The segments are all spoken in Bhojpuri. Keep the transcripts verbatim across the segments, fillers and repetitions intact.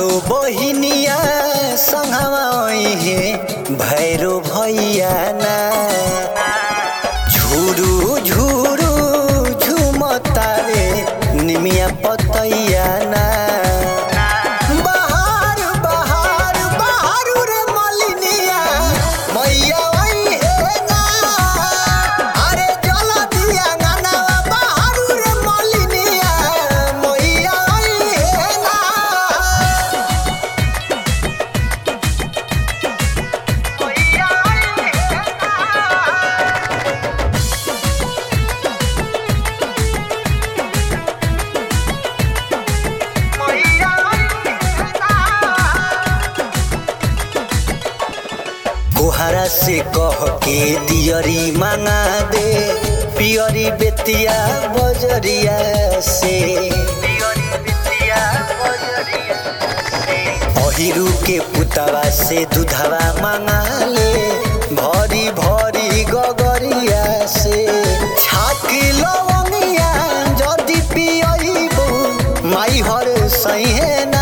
आसो बहिनिया संगवा हे भैरो भैया ना झुरू झुरू झुमता रे निमिया पतैया ना बहार बहार बहारू रे मलिनिया मैया वही है ना अरे जल दिया गाना बहारू रे मलिनिया मैया वही है ना मैया वही है कोहरा से कह के दियरी मांगा दे पियरी बेतिया बजरिया से अहिरू के पुतवा से दूधवा मांगा ले भरी भरी गगरिया से छाक लवंगिया जदि पियबू माई हर सही है ना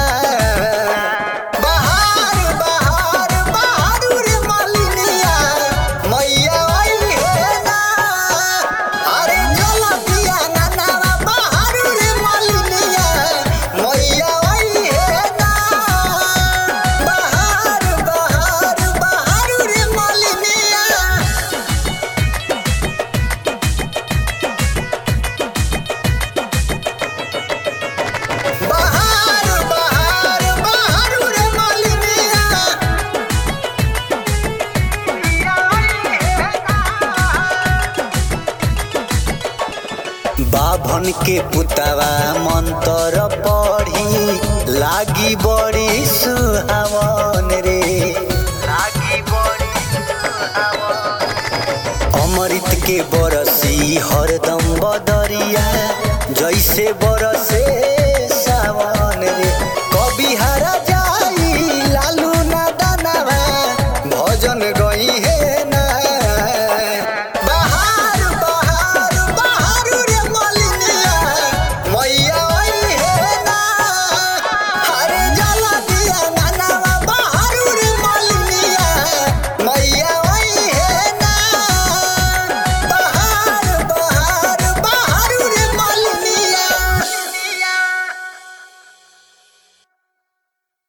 बाभन के पुतवा मंत्र पढ़ी लागी बड़ी सुहावन रे लागी बड़ी सुहावन अमृत के बरसी हरदम बदरिया जैसे बरसे सावन रे कवि हरा